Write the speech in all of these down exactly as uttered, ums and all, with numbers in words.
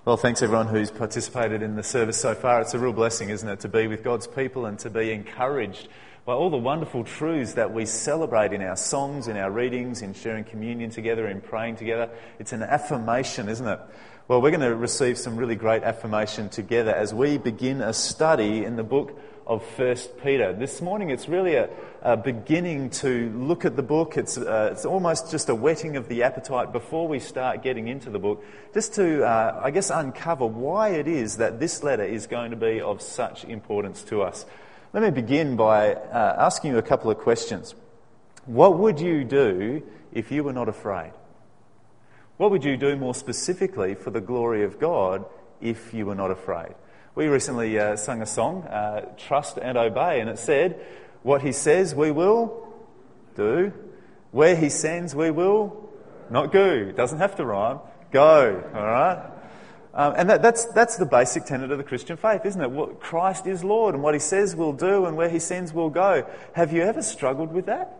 Well, thanks everyone who's participated in the service so far. It's a real blessing, isn't it, to be with God's people and to be encouraged by all the wonderful truths that we celebrate in our songs, in our readings, in sharing communion together, in praying together. It's an affirmation, isn't it? Well, we're going to receive some really great affirmation together as we begin a study in the book of First Peter. This morning it's really a, a beginning to look at the book. It's, uh, it's almost just a whetting of the appetite before we start getting into the book, just to, uh, I guess, uncover why it is that this letter is going to be of such importance to us. Let me begin by uh, asking you a couple of questions. What would you do if you were not afraid? What would you do more specifically for the glory of God if you were not afraid? We recently uh, sung a song, uh, Trust and Obey, and it said, what he says we will do, where he sends we will not go. It doesn't have to rhyme. Go, all right? Um, and that, that's that's the basic tenet of the Christian faith, isn't it? What Christ is Lord, and what he says we'll do, and where he sends we'll go. Have you ever struggled with that?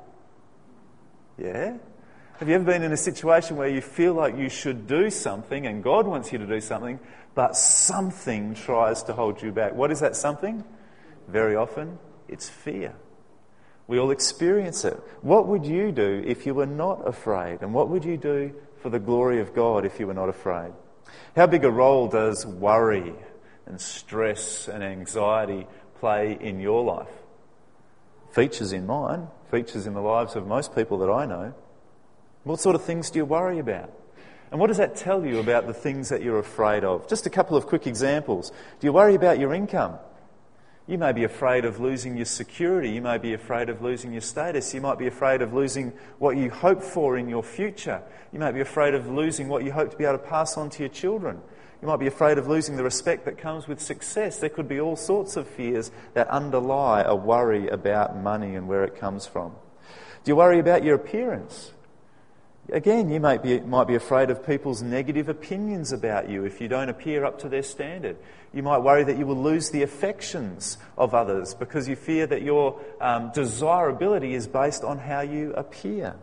Yeah? Have you ever been in a situation where you feel like you should do something, and God wants you to do something, but something tries to hold you back? What is that something? Very often, it's fear. We all experience it. What would you do if you were not afraid? And what would you do for the glory of God if you were not afraid? How big a role does worry and stress and anxiety play in your life? Features in mine, features in the lives of most people that I know. What sort of things do you worry about? And what does that tell you about the things that you're afraid of? Just a couple of quick examples. Do you worry about your income? You may be afraid of losing your security. You may be afraid of losing your status. You might be afraid of losing what you hope for in your future. You might be afraid of losing what you hope to be able to pass on to your children. You might be afraid of losing the respect that comes with success. There could be all sorts of fears that underlie a worry about money and where it comes from. Do you worry about your appearance? Again, you might be, might be afraid of people's negative opinions about you if you don't appear up to their standard. You might worry that you will lose the affections of others because you fear that your um, desirability is based on how you appear.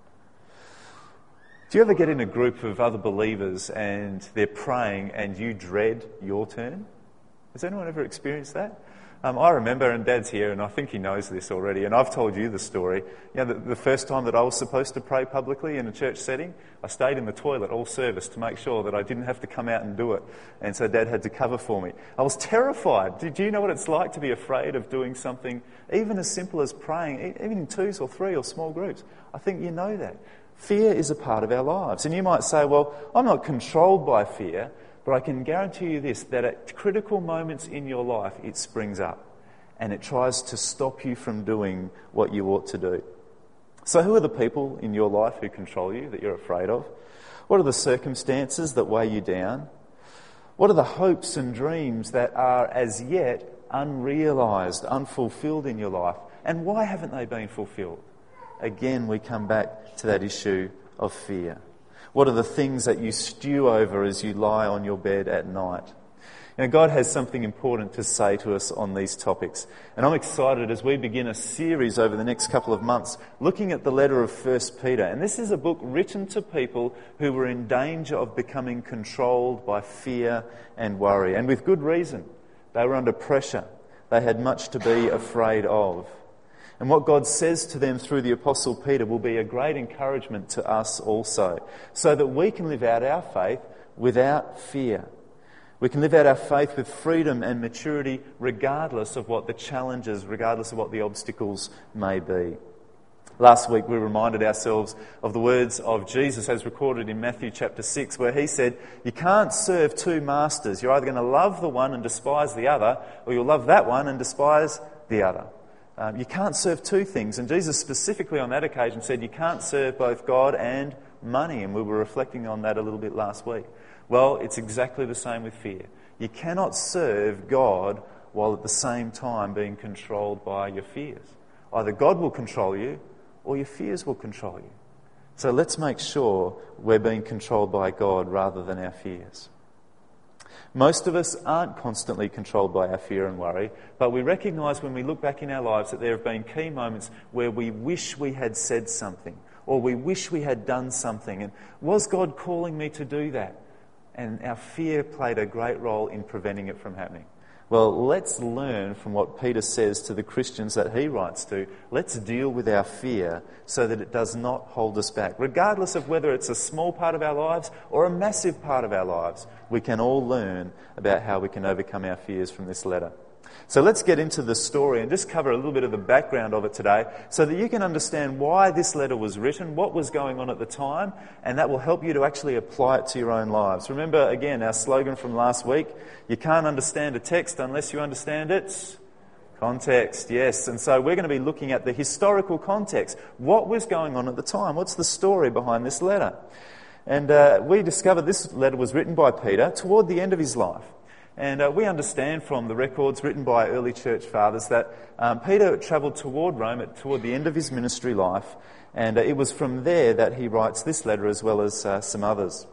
Do you ever get in a group of other believers and they're praying and you dread your turn? Has anyone ever experienced that? Um, I remember, and Dad's here, and I think he knows this already, and I've told you the story. You know, the, the first time that I was supposed to pray publicly in a church setting, I stayed in the toilet all service to make sure that I didn't have to come out and do it. And so Dad had to cover for me. I was terrified. Do, do you know what it's like to be afraid of doing something, even as simple as praying, even in twos or three or small groups? I think you know that. Fear is a part of our lives. And you might say, well, I'm not controlled by fear, but I can guarantee you this, that at critical moments in your life, it springs up and it tries to stop you from doing what you ought to do. So who are the people in your life who control you, that you're afraid of? What are the circumstances that weigh you down? What are the hopes and dreams that are as yet unrealised, unfulfilled in your life? And why haven't they been fulfilled? Again, we come back to that issue of fear. What are the things that you stew over as you lie on your bed at night? You know, God has something important to say to us on these topics. And I'm excited as we begin a series over the next couple of months looking at the letter of First Peter. And this is a book written to people who were in danger of becoming controlled by fear and worry. And with good reason. They were under pressure. They had much to be afraid of. And what God says to them through the Apostle Peter will be a great encouragement to us also, so that we can live out our faith without fear. We can live out our faith with freedom and maturity regardless of what the challenges, regardless of what the obstacles may be. Last week we reminded ourselves of the words of Jesus as recorded in Matthew chapter six, where he said, you can't serve two masters. You're either going to love the one and despise the other, or you'll love that one and despise the other. Um, you can't serve two things. And Jesus specifically on that occasion said you can't serve both God and money. And we were reflecting on that a little bit last week. Well, it's exactly the same with fear. You cannot serve God while at the same time being controlled by your fears. Either God will control you or your fears will control you. So let's make sure we're being controlled by God rather than our fears. Most of us aren't constantly controlled by our fear and worry, but we recognise when we look back in our lives that there have been key moments where we wish we had said something, or we wish we had done something. And was God calling me to do that? and our fear played a great role in preventing it from happening. Well, let's learn from what Peter says to the Christians that he writes to. Let's deal with our fear so that it does not hold us back. Regardless of whether it's a small part of our lives or a massive part of our lives, we can all learn about how we can overcome our fears from this letter. So let's get into the story and just cover a little bit of the background of it today so that you can understand why this letter was written, what was going on at the time, and that will help you to actually apply it to your own lives. Remember, again, our slogan from last week, you can't understand a text unless you understand its context. Yes, and so we're going to be looking at the historical context. What was going on at the time? What's the story behind this letter? And uh, we discovered this letter was written by Peter toward the end of his life. And uh, we understand from the records written by early church fathers that um, Peter travelled toward Rome at, toward the end of his ministry life, and uh, it was from there that he writes this letter as well as uh, some others.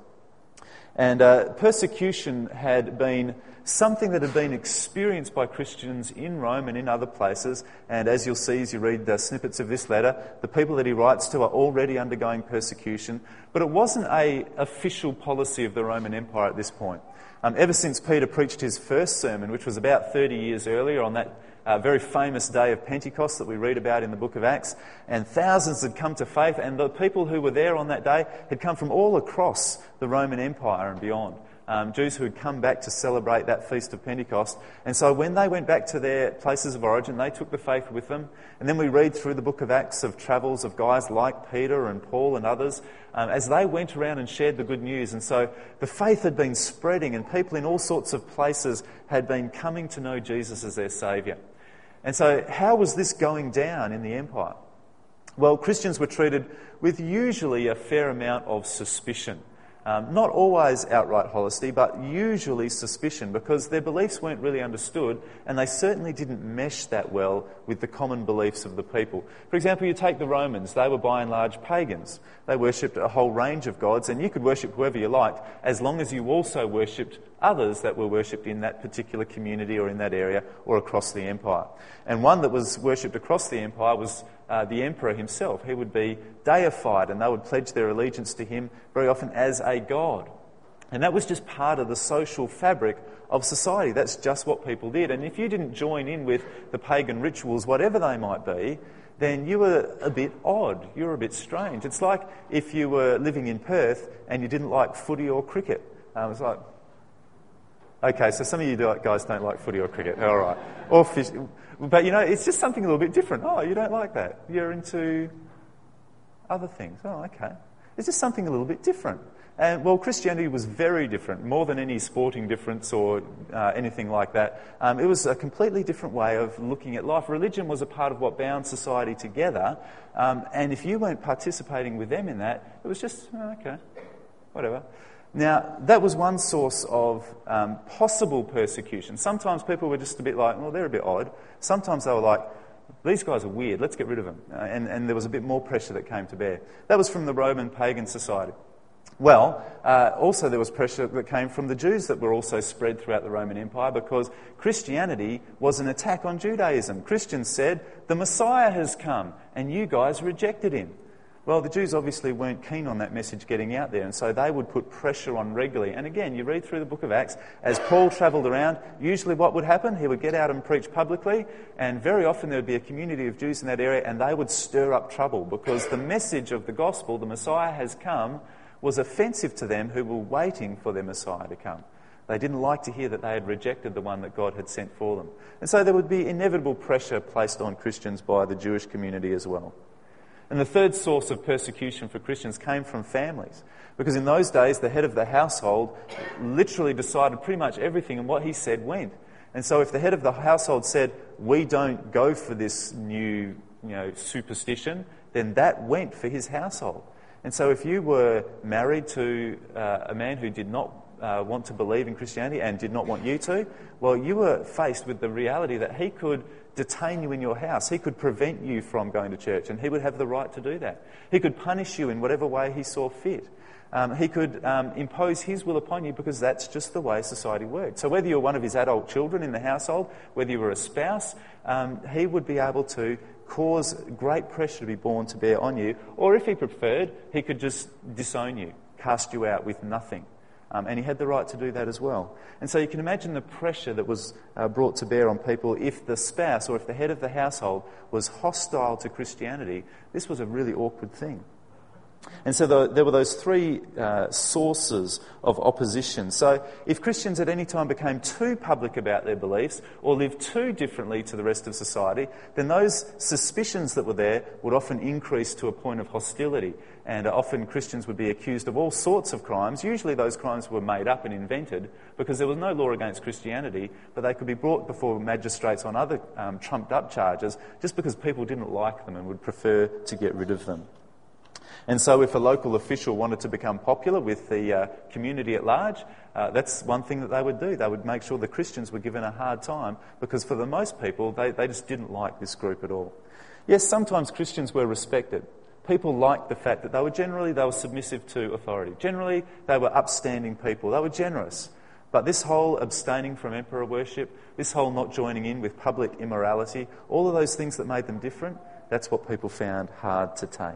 And uh, persecution had been something that had been experienced by Christians in Rome and in other places, and as you'll see as you read the snippets of this letter, the people that he writes to are already undergoing persecution, but it wasn't an official policy of the Roman Empire at this point. Um, ever since Peter preached his first sermon, which was about thirty years earlier on that uh, very famous day of Pentecost that we read about in the book of Acts, and thousands had come to faith, and the people who were there on that day had come from all across the Roman Empire and beyond. Um, Jews who had come back to celebrate that feast of Pentecost. And so when they went back to their places of origin, they took the faith with them. And then we read through the book of Acts of travels of guys like Peter and Paul and others um, as they went around and shared the good news. And so the faith had been spreading, and people in all sorts of places had been coming to know Jesus as their Saviour. And so how was this going down in the empire? Well, Christians were treated with usually a fair amount of suspicion. Um, not always outright honesty, but usually suspicion, because their beliefs weren't really understood, and they certainly didn't mesh that well with the common beliefs of the people. For example, you take the Romans. They were by and large pagans. They worshipped a whole range of gods, and you could worship whoever you liked, as long as you also worshipped others that were worshipped in that particular community or in that area or across the empire. And one that was worshipped across the empire was Uh, the emperor himself. He would be deified, and they would pledge their allegiance to him very often as a god. And that was just part of the social fabric of society. That's just what people did. And if you didn't join in with the pagan rituals, whatever they might be, then you were a bit odd. You were a bit strange. It's like if you were living in Perth and you didn't like footy or cricket. Um, it's like, okay, so some of you guys don't like footy or cricket. All right. Or fish. But, you know, it's just something a little bit different. Oh, you don't like that. You're into other things. Oh, okay. It's just something a little bit different. And, well, Christianity was very different, more than any sporting difference or uh, anything like that. Um, it was a completely different way of looking at life. Religion was a part of what bound society together. Um, and if you weren't participating with them in that, it was just, oh, okay, whatever. Now, that was one source of um, possible persecution. Sometimes people were just a bit like, well, they're a bit odd. Sometimes they were like, these guys are weird, let's get rid of them. Uh, and, and there was a bit more pressure that came to bear. That was from the Roman pagan society. Well, uh, also there was pressure that came from the Jews that were also spread throughout the Roman Empire, because Christianity was an attack on Judaism. Christians said, the Messiah has come, and you guys rejected him. Well, the Jews obviously weren't keen on that message getting out there, and so they would put pressure on regularly. And again, you read through the book of Acts, as Paul travelled around, usually what would happen? He would get out and preach publicly, and very often there would be a community of Jews in that area, and they would stir up trouble, because the message of the gospel, the Messiah has come, was offensive to them who were waiting for their Messiah to come. They didn't like to hear that they had rejected the one that God had sent for them. And so there would be inevitable pressure placed on Christians by the Jewish community as well. And the third source of persecution for Christians came from families. Because in those days, the head of the household literally decided pretty much everything, and what he said went. And so if the head of the household said, we don't go for this new, you know, superstition, then that went for his household. And so if you were married to uh, a man who did not uh, want to believe in Christianity and did not want you to, well, you were faced with the reality that he could detain you in your house. He could prevent you from going to church, and he would have the right to do that. He could punish you in whatever way he saw fit. Um, he could um, impose his will upon you, because that's just the way society worked. So whether you're one of his adult children in the household, whether you were a spouse, um, he would be able to cause great pressure to be borne to bear on you, or if he preferred, he could just disown you, cast you out with nothing. Um, and he had the right to do that as well. And so you can imagine the pressure that was uh, brought to bear on people if the spouse or if the head of the household was hostile to Christianity. This was a really awkward thing. And so the, there were those three uh, sources of opposition. So if Christians at any time became too public about their beliefs or lived too differently to the rest of society, then those suspicions that were there would often increase to a point of hostility. And uh, often Christians would be accused of all sorts of crimes. Usually those crimes were made up and invented because there was no law against Christianity, but they could be brought before magistrates on other um, trumped-up charges just because people didn't like them and would prefer to get rid of them. And so if a local official wanted to become popular with the uh, community at large, uh, that's one thing that they would do. They would make sure the Christians were given a hard time because for the most people, they, they just didn't like this group at all. Yes, sometimes Christians were respected. People liked the fact that they were generally, they were submissive to authority. Generally, they were upstanding people. They were generous. But this whole abstaining from emperor worship, this whole not joining in with public immorality, all of those things that made them different, that's what people found hard to take.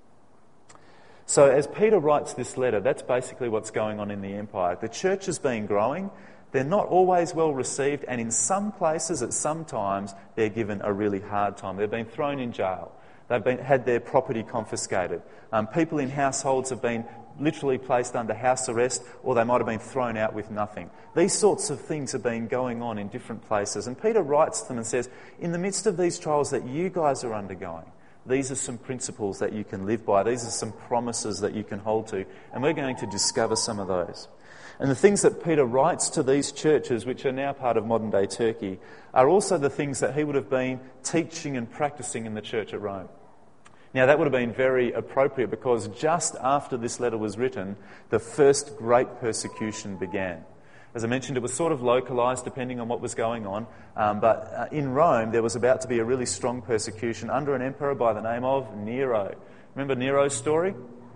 So as Peter writes this letter, that's basically what's going on in the empire. The church has been growing. They're not always well received, and in some places, at some times, they're given a really hard time. They've been thrown in jail. They've been, had their property confiscated. Um, people in households have been literally placed under house arrest, or they might have been thrown out with nothing. These sorts of things have been going on in different places. And Peter writes to them and says, in the midst of these trials that you guys are undergoing, these are some principles that you can live by. These are some promises that you can hold to. And we're going to discover some of those. And the things that Peter writes to these churches, which are now part of modern-day Turkey, are also the things that he would have been teaching and practicing in the church at Rome. Now, that would have been very appropriate because just after this letter was written, the first great persecution began. As I mentioned, it was sort of localised depending on what was going on. Um, but uh, in Rome, there was about to be a really strong persecution under an emperor by the name of Nero. Remember Nero's story?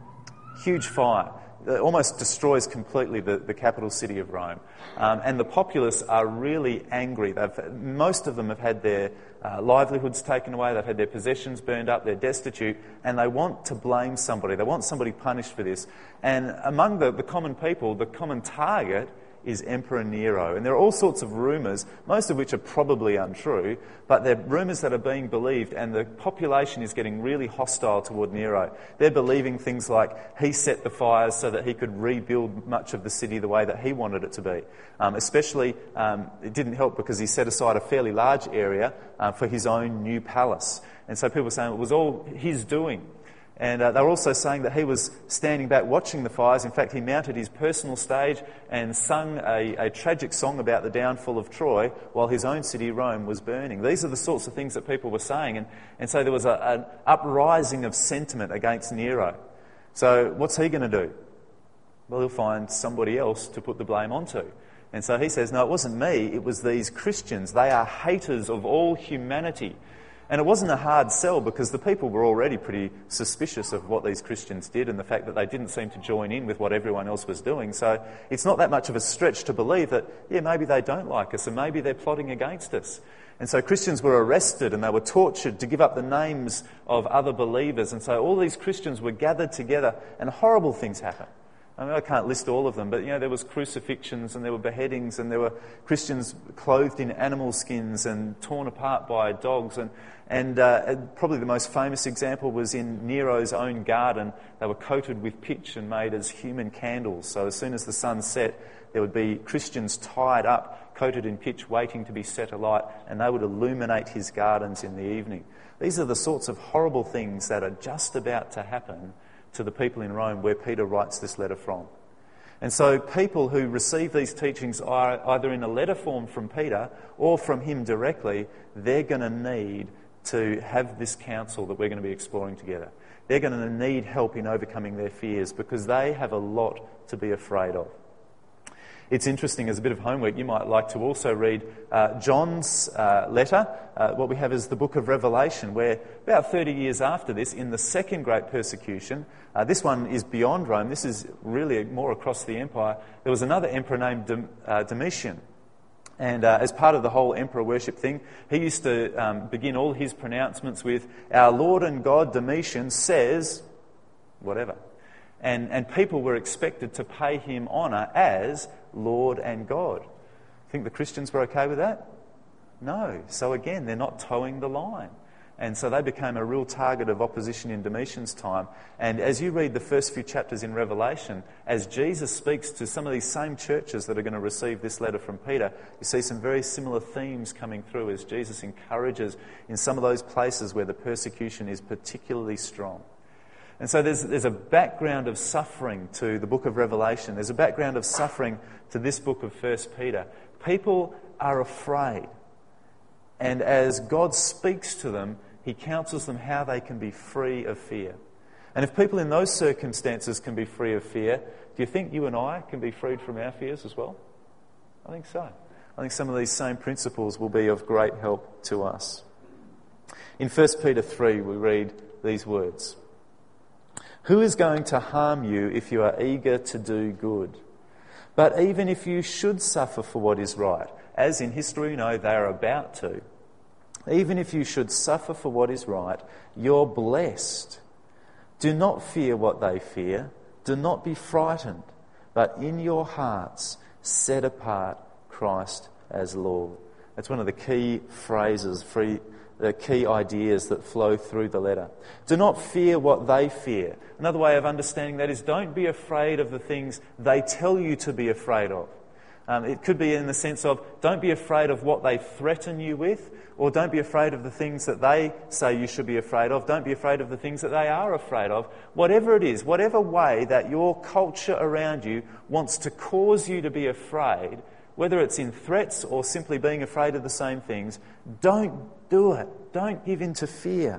Huge fire. It almost destroys completely the, the capital city of Rome. Um, and the populace are really angry. They've, most of them have had their uh, livelihoods taken away. They've had their possessions burned up. They're destitute. And they want to blame somebody. They want somebody punished for this. And among the, the common people, the common target is Emperor Nero. And there are all sorts of rumours, most of which are probably untrue, but they're rumours that are being believed, and the population is getting really hostile toward Nero. They're believing things like he set the fires so that he could rebuild much of the city the way that he wanted it to be. Um, especially, um, it didn't help because he set aside a fairly large area uh, for his own new palace. And so people were saying it was all his doing. And uh, they were also saying that he was standing back watching the fires. In fact, he mounted his personal stage and sung a, a tragic song about the downfall of Troy while his own city, Rome, was burning. These are the sorts of things that people were saying. And, and so there was a, an uprising of sentiment against Nero. So what's he going to do? Well, he'll find somebody else to put the blame onto. And so he says, no, it wasn't me, it was these Christians. They are haters of all humanity. And it wasn't a hard sell because the people were already pretty suspicious of what these Christians did and the fact that they didn't seem to join in with what everyone else was doing. So it's not that much of a stretch to believe that, yeah, maybe they don't like us and maybe they're plotting against us. And so Christians were arrested and they were tortured to give up the names of other believers. And so all these Christians were gathered together and horrible things happened. I mean, I can't list all of them, but, you know, there was crucifixions and there were beheadings and there were Christians clothed in animal skins and torn apart by dogs. And, and uh, probably the most famous example was in Nero's own garden. They were coated with pitch and made as human candles. So as soon as the sun set, there would be Christians tied up, coated in pitch, waiting to be set alight, and they would illuminate his gardens in the evening. These are the sorts of horrible things that are just about to happen to the people in Rome where Peter writes this letter from. And so people who receive these teachings are either in a letter form from Peter or from him directly, they're going to need to have this counsel that we're going to be exploring together. They're going to need help in overcoming their fears because they have a lot to be afraid of. It's interesting, as a bit of homework, you might like to also read uh, John's uh, letter. Uh, what we have is the book of Revelation, where about thirty years after this, in the second great persecution, uh, this one is beyond Rome, this is really more across the empire, there was another emperor named Dom- uh, Domitian. And uh, as part of the whole emperor worship thing, he used to um, begin all his pronouncements with, "Our Lord and God Domitian says," whatever. And, and people were expected to pay him honour as Lord and God. Think the Christians were okay with that? No. So again, they're not towing the line. And so they became a real target of opposition in Domitian's time. And as you read the first few chapters in Revelation, as Jesus speaks to some of these same churches that are going to receive this letter from Peter, you see some very similar themes coming through as Jesus encourages in some of those places where the persecution is particularly strong. And so there's, there's a background of suffering to the book of Revelation. There's a background of suffering to this book of First Peter. People are afraid. And as God speaks to them, he counsels them how they can be free of fear. And if people in those circumstances can be free of fear, do you think you and I can be freed from our fears as well? I think so. I think some of these same principles will be of great help to us. In First Peter three, we read these words. Who is going to harm you if you are eager to do good? But even if you should suffer for what is right, as in history we know they are about to, even if you should suffer for what is right, you're blessed. Do not fear what they fear. Do not be frightened. But in your hearts, set apart Christ as Lord. That's one of the key phrases, free, the key ideas that flow through the letter. Do not fear what they fear. Another way of understanding that is don't be afraid of the things they tell you to be afraid of. Um, it could be in the sense of don't be afraid of what they threaten you with, or don't be afraid of the things that they say you should be afraid of. Don't be afraid of the things that they are afraid of. Whatever it is, whatever way that your culture around you wants to cause you to be afraid, whether it's in threats or simply being afraid of the same things, don't do it. Don't give in to fear.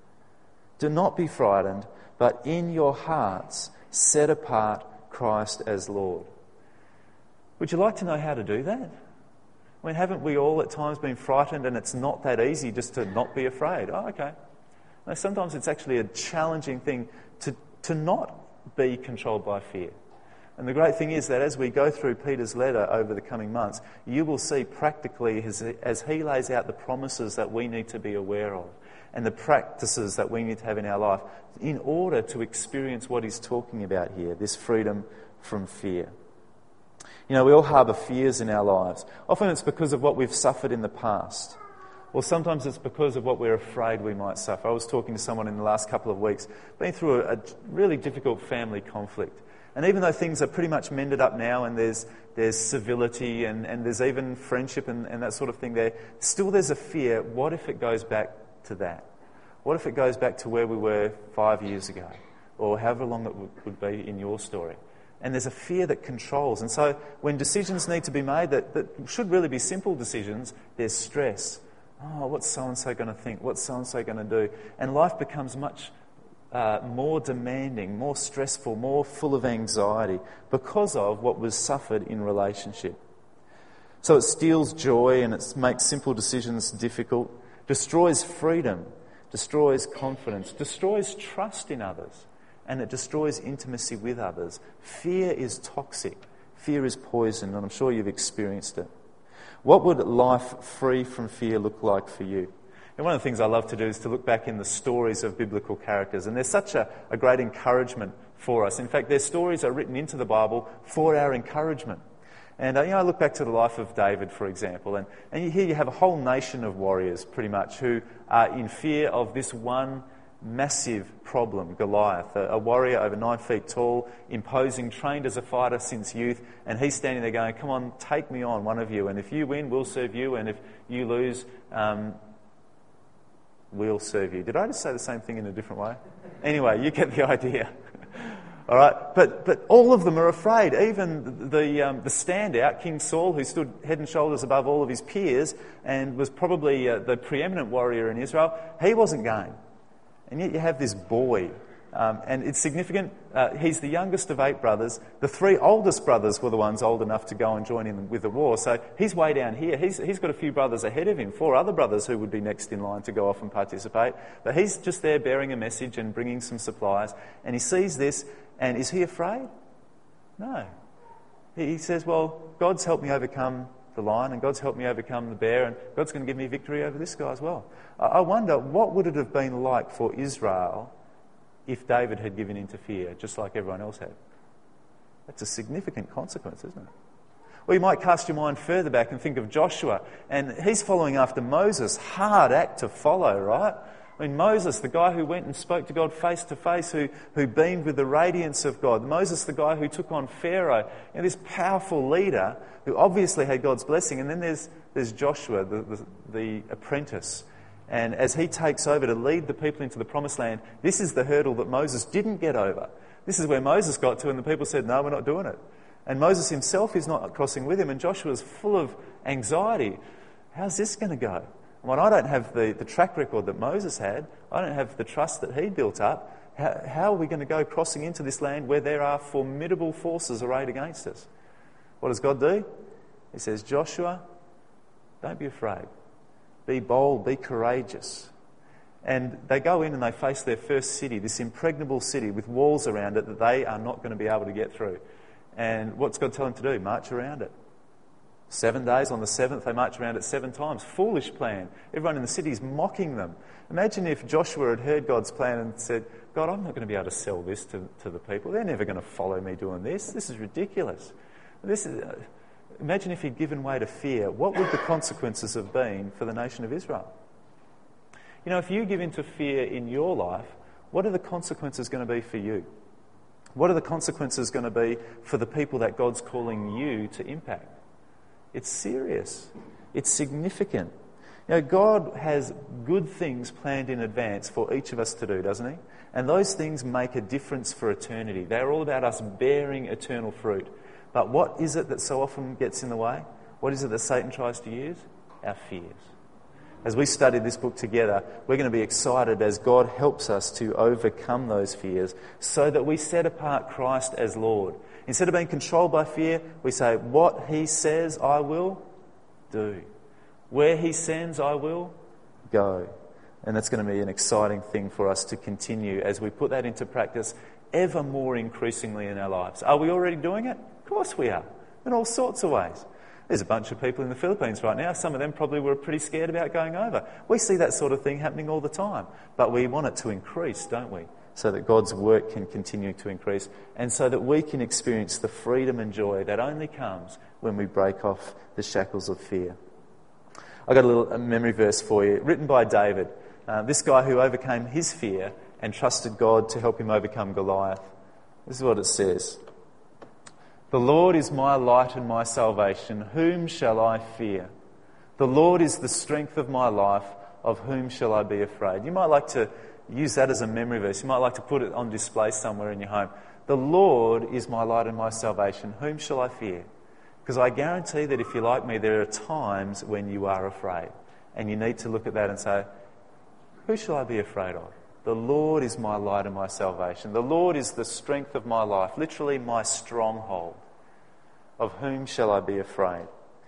Do not be frightened, but in your hearts set apart Christ as Lord. Would you like to know how to do that? I mean, haven't we all at times been frightened and it's not that easy just to not be afraid? Oh, okay. Now, sometimes it's actually a challenging thing to, to not be controlled by fear. And the great thing is that as we go through Peter's letter over the coming months, you will see practically as, as he lays out the promises that we need to be aware of and the practices that we need to have in our life in order to experience what he's talking about here, this freedom from fear. You know, we all harbour fears in our lives. Often it's because of what we've suffered in the past. Or sometimes it's because of what we're afraid we might suffer. I was talking to someone in the last couple of weeks, been through a, a really difficult family conflict. And even though things are pretty much mended up now and there's there's civility and, and there's even friendship and, and that sort of thing there, still there's a fear, what if it goes back to that? What if it goes back to where we were five years ago? Or however long it would, would be in your story. And there's a fear that controls. And so when decisions need to be made that, that should really be simple decisions, there's stress. Oh, what's so-and-so going to think? What's so-and-so going to do? And life becomes much uh, more demanding, more stressful, more full of anxiety because of what was suffered in relationship. So it steals joy and it makes simple decisions difficult, destroys freedom, destroys confidence, destroys trust in others. And it destroys intimacy with others. Fear is toxic. Fear is poison, and I'm sure you've experienced it. What would life free from fear look like for you? And one of the things I love to do is to look back in the stories of biblical characters, and they're such a, a great encouragement for us. In fact, their stories are written into the Bible for our encouragement. And uh, you know, I look back to the life of David, for example, and, and here you have a whole nation of warriors, pretty much, who are in fear of this one massive problem, Goliath, a, a warrior over nine feet tall, imposing, trained as a fighter since youth, and he's standing there going, come on, take me on, one of you, and if you win, we'll serve you, and if you lose, um, we'll serve you. Did I just say the same thing in a different way? Anyway, you get the idea. All right, but but all of them are afraid. Even the um, the standout, King Saul, who stood head and shoulders above all of his peers and was probably uh, the preeminent warrior in Israel, he wasn't going. And yet you have this boy, um, and it's significant. Uh, he's the youngest of eight brothers. The three oldest brothers were the ones old enough to go and join in with the war. So he's way down here. He's He's got a few brothers ahead of him, four other brothers who would be next in line to go off and participate. But he's just there bearing a message and bringing some supplies. And he sees this, and is he afraid? No. He says, well, God's helped me overcome the lion, and God's helped me overcome the bear, and God's going to give me victory over this guy as well. I wonder, what would it have been like for Israel if David had given in to fear, just like everyone else had. That's a significant consequence, isn't it? Or you might cast your mind further back and think of Joshua, and he's following after Moses. Hard act to follow, right? I mean, Moses, the guy who went and spoke to God face to face, who, who beamed with the radiance of God. Moses, the guy who took on Pharaoh. You know, this powerful leader who obviously had God's blessing. And then there's, there's Joshua, the, the, the apprentice. And as he takes over to lead the people into the promised land, this is the hurdle that Moses didn't get over. This is where Moses got to, and the people said, no, we're not doing it. And Moses himself is not crossing with him, and Joshua's full of anxiety. How's this going to go? When I don't have the, the track record that Moses had, I don't have the trust that he built up, how, how are we going to go crossing into this land where there are formidable forces arrayed against us? What does God do? He says, Joshua, don't be afraid. Be bold, be courageous. And they go in and they face their first city, this impregnable city with walls around it that they are not going to be able to get through. And what's God tell them to do? March around it. Seven days, on the seventh, they march around it seven times. Foolish plan. Everyone in the city is mocking them. Imagine if Joshua had heard God's plan and said, God, I'm not going to be able to sell this to, to the people. They're never going to follow me doing this. This is ridiculous. This is, uh, imagine if he'd given way to fear. What would the consequences have been for the nation of Israel? You know, if you give in to fear in your life, what are the consequences going to be for you? What are the consequences going to be for the people that God's calling you to impact? It's serious. It's significant. You know, God has good things planned in advance for each of us to do, doesn't he? And those things make a difference for eternity. They're all about us bearing eternal fruit. But what is it that so often gets in the way? What is it that Satan tries to use? Our fears. As we study this book together, we're going to be excited as God helps us to overcome those fears so that we set apart Christ as Lord. Instead of being controlled by fear, we say, what he says, I will do. Where he sends, I will go. And that's going to be an exciting thing for us to continue as we put that into practice ever more increasingly in our lives. Are we already doing it? Of course we are, in all sorts of ways. There's a bunch of people in the Philippines right now. Some of them probably were pretty scared about going over. We see that sort of thing happening all the time. But we want it to increase, don't we? So that God's work can continue to increase and so that we can experience the freedom and joy that only comes when we break off the shackles of fear. I've got a little a memory verse for you, written by David, uh, this guy who overcame his fear and trusted God to help him overcome Goliath. This is what it says. The Lord is my light and my salvation. Whom shall I fear? The Lord is the strength of my life. Of whom shall I be afraid? You might like to use that as a memory verse. You might like to put it on display somewhere in your home. The Lord is my light and my salvation. Whom shall I fear? Because I guarantee that if you're like me, there are times when you are afraid. And you need to look at that and say, who shall I be afraid of? The Lord is my light and my salvation. The Lord is the strength of my life, literally my stronghold. Of whom shall I be afraid?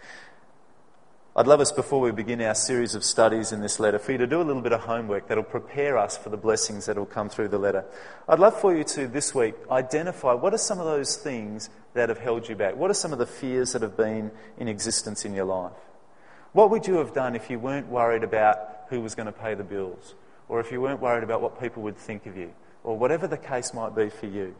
I'd love us, before we begin our series of studies in this letter, for you to do a little bit of homework that'll prepare us for the blessings that will come through the letter. I'd love for you to, this week, identify what are some of those things that have held you back. What are some of the fears that have been in existence in your life? What would you have done if you weren't worried about who was going to pay the bills? Or if you weren't worried about what people would think of you? Or whatever the case might be for you.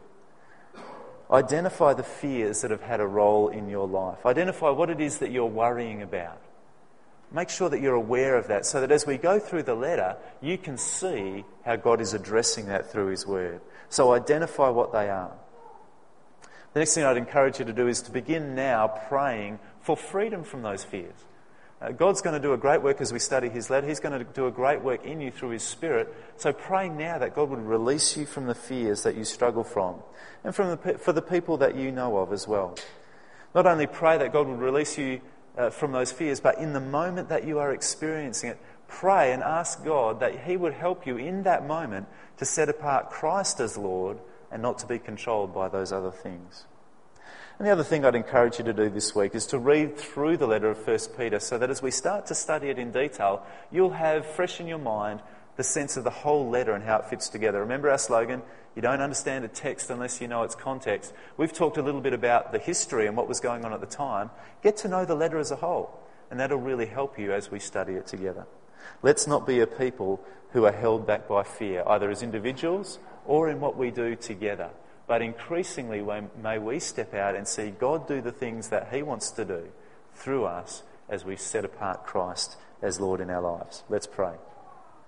Identify the fears that have had a role in your life. Identify what it is that you're worrying about. Make sure that you're aware of that so that as we go through the letter, you can see how God is addressing that through his word. So identify what they are. The next thing I'd encourage you to do is to begin now praying for freedom from those fears. Uh, God's going to do a great work as we study his letter. He's going to do a great work in you through his Spirit. So pray now that God would release you from the fears that you struggle from and from the, for the people that you know of as well. Not only pray that God would release you uh, from those fears, but in the moment that you are experiencing it, pray and ask God that he would help you in that moment to set apart Christ as Lord and not to be controlled by those other things. And the other thing I'd encourage you to do this week is to read through the letter of First Peter so that as we start to study it in detail, you'll have fresh in your mind the sense of the whole letter and how it fits together. Remember our slogan, you don't understand a text unless you know its context. We've talked a little bit about the history and what was going on at the time. Get to know the letter as a whole, and that'll really help you as we study it together. Let's not be a people who are held back by fear, either as individuals or in what we do together. But increasingly, may we step out and see God do the things that he wants to do through us as we set apart Christ as Lord in our lives. Let's pray.